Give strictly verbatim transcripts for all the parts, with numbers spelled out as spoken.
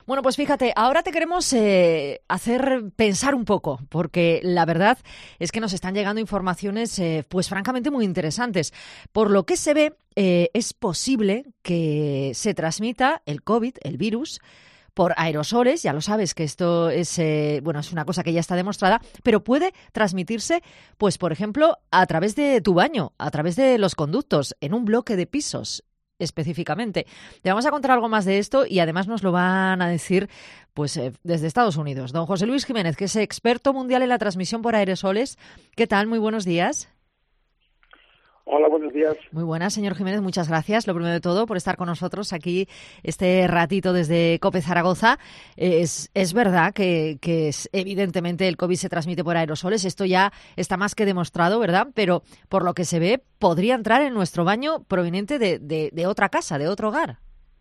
Bueno, pues fíjate, ahora te queremos eh, hacer pensar un poco, porque la verdad es que nos están llegando informaciones, eh, pues francamente muy interesantes. Por lo que se ve, eh, es posible que se transmita el COVID, el virus, por aerosoles. Ya lo sabes que esto es, eh, bueno, es una cosa que ya está demostrada, pero puede transmitirse, pues por ejemplo, a través de tu baño, a través de los conductos, en un bloque de pisos específicamente. Te vamos a contar algo más de esto y además nos lo van a decir pues eh, desde Estados Unidos. Don José Luis Jiménez, que es experto mundial en la transmisión por aerosoles. ¿Qué tal? Muy buenos días. Hola, buenos días. Muy buenas, señor Jiménez, muchas gracias, lo primero de todo, por estar con nosotros aquí este ratito desde COPE Zaragoza. Es, es verdad que, que es, evidentemente el COVID se transmite por aerosoles, esto ya está más que demostrado, ¿verdad? Pero por lo que se ve, podría entrar en nuestro baño proveniente de, de, de otra casa, de otro hogar.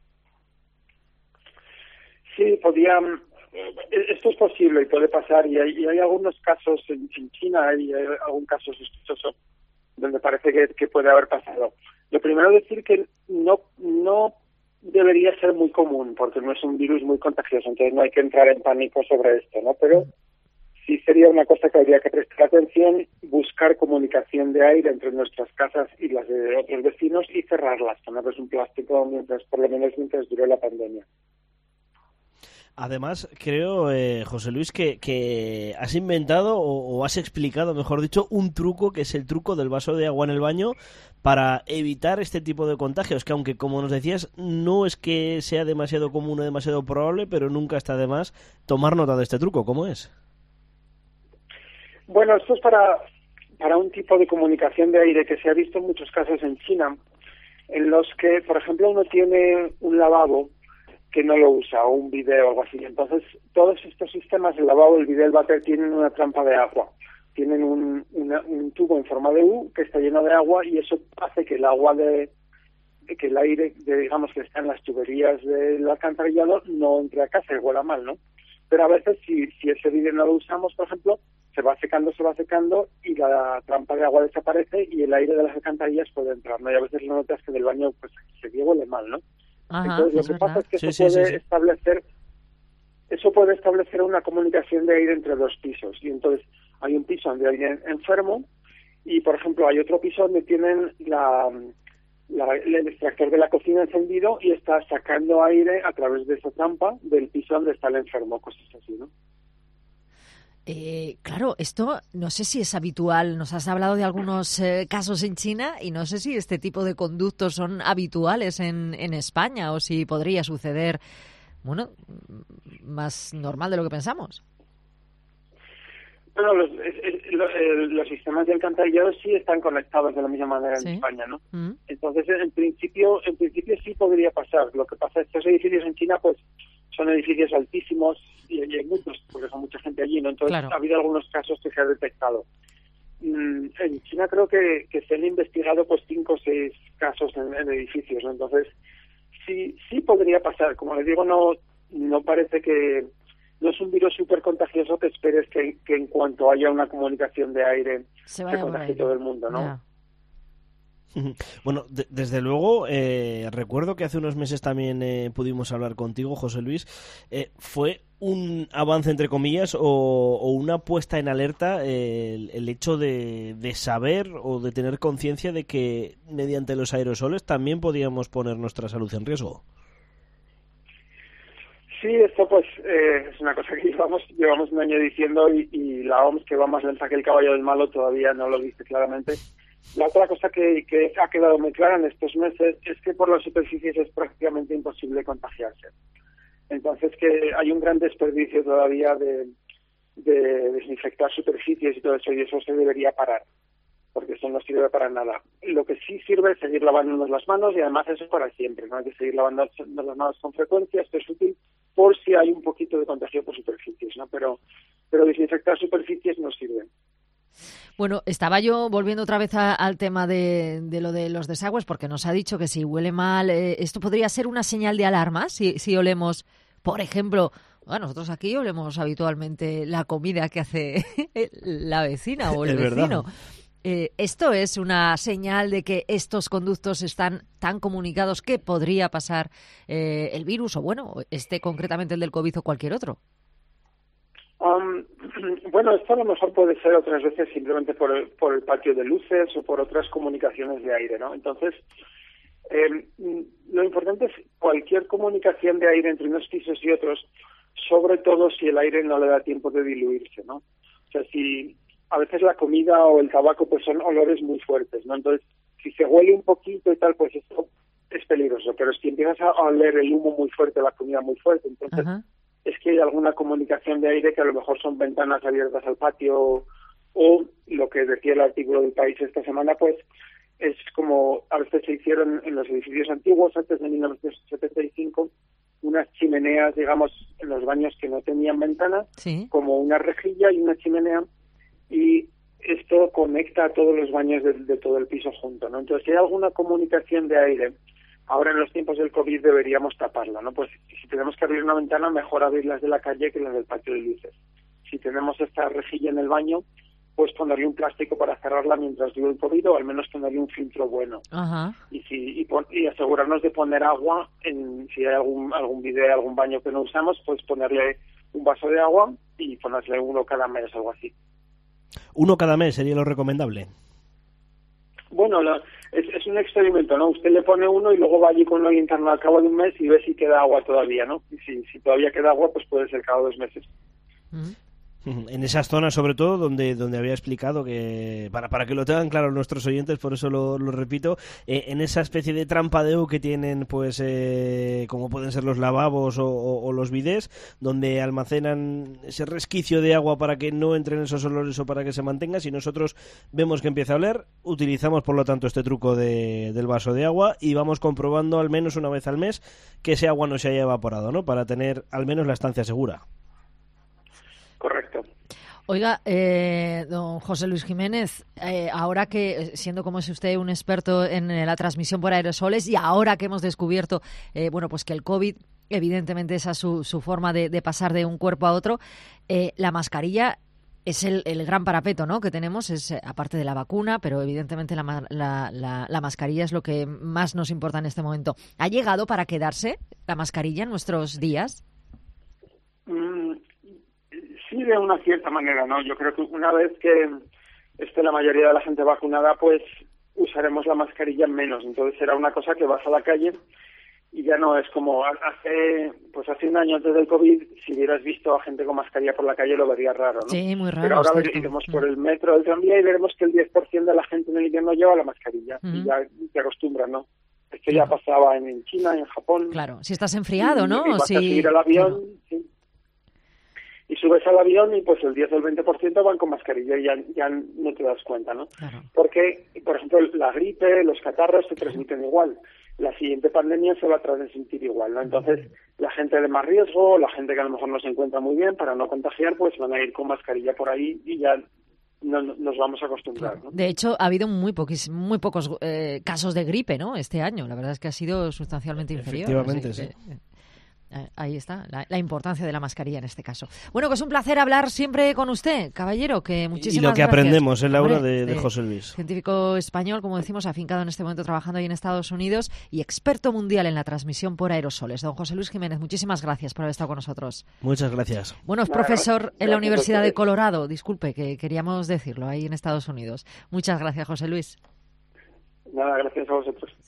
Sí, podría... Esto es posible y puede pasar, y hay, y hay algunos casos en, en China, hay, hay algún caso sospechoso donde parece que, que puede haber pasado. Lo primero es decir que no no debería ser muy común, porque no es un virus muy contagioso, entonces no hay que entrar en pánico sobre esto, ¿no? Pero sí sería una cosa que habría que prestar atención, buscar comunicación de aire entre nuestras casas y las de otros vecinos y cerrarlas, ponerles un plástico mientras, por lo menos mientras dure la pandemia. Además, creo, eh, José Luis, que, que has inventado o, o has explicado, mejor dicho, un truco que es el truco del vaso de agua en el baño para evitar este tipo de contagios, que aunque, como nos decías, no es que sea demasiado común o demasiado probable, pero nunca está de más tomar nota de este truco. ¿Cómo es? Bueno, esto es para, para un tipo de comunicación de aire que se ha visto en muchos casos en China, en los que, por ejemplo, uno tiene un lavabo que no lo usa, o un bidé o algo así. Entonces, todos estos sistemas, el lavabo, el bidé, el váter, tienen una trampa de agua. Tienen un, una, un tubo en forma de U que está lleno de agua y eso hace que el agua de, que el aire, de, digamos, que está en las tuberías del alcantarillado no entre a casa y huela mal, ¿no? Pero a veces, si, si ese bidé no lo usamos, por ejemplo, se va secando, se va secando y la trampa de agua desaparece y el aire de las alcantarillas puede entrar, ¿no? Y a veces lo notas que del baño pues se huele mal, ¿no? Ajá, Entonces, lo es que verdad. pasa es que Sí, eso sí, puede sí, sí. establecer eso puede establecer una comunicación de aire entre dos pisos. Y entonces hay un piso donde hay alguien enfermo y, por ejemplo, hay otro piso donde tienen la, la, el extractor de la cocina encendido y está sacando aire a través de esa trampa del piso donde está el enfermo, cosas así, ¿no? Eh, claro, esto no sé si es habitual. Nos has hablado de algunos eh, casos en China y no sé si este tipo de conductos son habituales en, en España o si podría suceder, bueno, más normal de lo que pensamos. Bueno, los, es, es, lo, eh, los sistemas de alcantarillado sí están conectados de la misma manera ¿Sí? en España, ¿no? Mm. Entonces, en principio, en principio sí podría pasar. Lo que pasa es que estos edificios en China, pues, son edificios altísimos y, y hay muchos, porque son mucha gente allí, ¿no? Entonces, Claro. ha habido algunos casos que se ha detectado. Mm, en China creo que, que se han investigado, pues, cinco o seis casos en, en edificios, ¿no? Entonces, sí, sí podría pasar. Como les digo, no, no parece que... No es un virus súper contagioso que esperes que, que en cuanto haya una comunicación de aire Se se vaya por contagie aire. todo el mundo, ¿no? Ya. Bueno, de, desde luego, eh, recuerdo que hace unos meses también eh, pudimos hablar contigo, José Luis. Eh, fue un avance, entre comillas, o, o una puesta en alerta eh, el, el hecho de, de saber o de tener conciencia de que mediante los aerosoles también podíamos poner nuestra salud en riesgo. Sí, esto pues eh, es una cosa que llevamos llevamos un año diciendo y, y la O M S, que va más lenta que el caballo del malo, todavía no lo dice claramente. La otra cosa que, que ha quedado muy clara en estos meses es que por las superficies es prácticamente imposible contagiarse. Entonces que hay un gran desperdicio todavía de, de desinfectar superficies y todo eso, y eso se debería parar, porque eso no sirve para nada. Lo que sí sirve es seguir lavándonos las manos y además eso para siempre, no hay que seguir lavándonos las manos con frecuencia, esto es útil por si hay un poquito de contagio por superficies, ¿no? Pero, pero desinfectar superficies no sirve. Bueno, estaba yo volviendo otra vez a, al tema de, de lo de los desagües, porque nos ha dicho que si huele mal, eh, esto podría ser una señal de alarma, si, si olemos, por ejemplo, bueno, nosotros aquí olemos habitualmente la comida que hace la vecina o el Es vecino. verdad. Eh, ¿Esto es una señal de que estos conductos están tan comunicados que podría pasar eh, el virus o, bueno, este concretamente el del COVID o cualquier otro? Um, bueno, esto a lo mejor puede ser otras veces simplemente por el, por el patio de luces o por otras comunicaciones de aire, ¿no? Entonces, eh, lo importante es cualquier comunicación de aire entre unos pisos y otros, sobre todo si el aire no le da tiempo de diluirse, ¿no? O sea, si a veces la comida o el tabaco pues son olores muy fuertes, ¿no? Entonces, si se huele un poquito y tal, pues esto es peligroso. Pero si empiezas a oler el humo muy fuerte, la comida muy fuerte, entonces uh-huh. es que hay alguna comunicación de aire que a lo mejor son ventanas abiertas al patio o lo que decía el artículo del País esta semana, pues es como a veces se hicieron en los edificios antiguos antes de mil novecientos setenta y cinco unas chimeneas, digamos, en los baños que no tenían ventanas, sí. como una rejilla y una chimenea, y esto conecta a todos los baños de, de todo el piso junto, ¿no? Entonces, si hay alguna comunicación de aire, ahora en los tiempos del COVID deberíamos taparla, ¿no? Pues si tenemos que abrir una ventana, mejor abrir las de la calle que las del patio de luces. Si tenemos esta rejilla en el baño, pues ponerle un plástico para cerrarla mientras dure el COVID, o al menos ponerle un filtro bueno. Ajá. Y si y, pon, y asegurarnos de poner agua, en si hay algún algún bidet, algún baño que no usamos, pues ponerle un vaso de agua y ponerle uno cada mes, algo así. Uno cada mes sería lo recomendable. Bueno, la, es, es un experimento, ¿no? Usted le pone uno y luego va allí con lo interno al cabo de un mes y ve si queda agua todavía, ¿no? Y si, si todavía queda agua, pues puede ser cada dos meses. Mm. En esas zonas, sobre todo, donde donde había explicado que, para para que lo tengan claro nuestros oyentes, por eso lo, lo repito, eh, en esa especie de trampadeo que tienen, pues, eh, como pueden ser los lavabos o, o, o los bidés, donde almacenan ese resquicio de agua para que no entren esos olores o para que se mantenga. Si nosotros vemos que empieza a oler, utilizamos, por lo tanto, este truco de, del vaso de agua y vamos comprobando al menos una vez al mes que ese agua no se haya evaporado, ¿no? Para tener al menos la estancia segura. Correcto. Oiga, eh, don José Luis Jiménez, eh, ahora que, siendo como es usted un experto en la transmisión por aerosoles y ahora que hemos descubierto, eh, bueno, pues que el COVID, evidentemente esa es su, su forma de, de pasar de un cuerpo a otro, eh, la mascarilla es el, el gran parapeto, ¿no?, que tenemos, es aparte de la vacuna, pero evidentemente la, la, la, la mascarilla es lo que más nos importa en este momento. ¿Ha llegado para quedarse la mascarilla en nuestros días? Mm. Sí, de una cierta manera, ¿no? Yo creo que una vez que esté la mayoría de la gente vacunada, pues usaremos la mascarilla menos. Entonces será una cosa que vas a la calle y ya no es como hace pues hace un año antes del COVID, si hubieras visto a gente con mascarilla por la calle lo verías raro, ¿no? Sí, muy raro. Pero ahora iremos por el metro, el tranvía y veremos que el diez por ciento de la gente en el invierno lleva la mascarilla. Uh-huh. Y ya te acostumbras, ¿no? Esto claro. ya pasaba en China, en Japón. Claro, si estás enfriado, ¿no? Y, y vas si... a subir al avión, claro. sí. Y subes al avión y pues el diez o el veinte por ciento van con mascarilla y ya, ya no te das cuenta, ¿no? Claro. Porque, por ejemplo, la gripe, los catarros se transmiten igual. La siguiente pandemia se va a transmitir igual, ¿no? Entonces, la gente de más riesgo, la gente que a lo mejor no se encuentra muy bien para no contagiar, pues van a ir con mascarilla por ahí y ya no, no, nos vamos a acostumbrar, ¿no? De hecho, ha habido muy, poquis, muy pocos eh, casos de gripe, ¿no?, este año. La verdad es que ha sido sustancialmente inferior. Efectivamente, así, sí. Eh, Ahí está, la, la importancia de la mascarilla en este caso. Bueno, pues un placer hablar siempre con usted, caballero, que muchísimas gracias. Y lo que gracias. aprendemos en la hora Hombre, de, de de José Luis. Científico español, como decimos, afincado en este momento trabajando ahí en Estados Unidos y experto mundial en la transmisión por aerosoles. Don José Luis Jiménez, muchísimas gracias por haber estado con nosotros. Muchas gracias. Bueno, es Nada, profesor gracias. en la Universidad de Colorado, disculpe, que queríamos decirlo, ahí en Estados Unidos. Muchas gracias, José Luis. Nada, gracias a vosotros.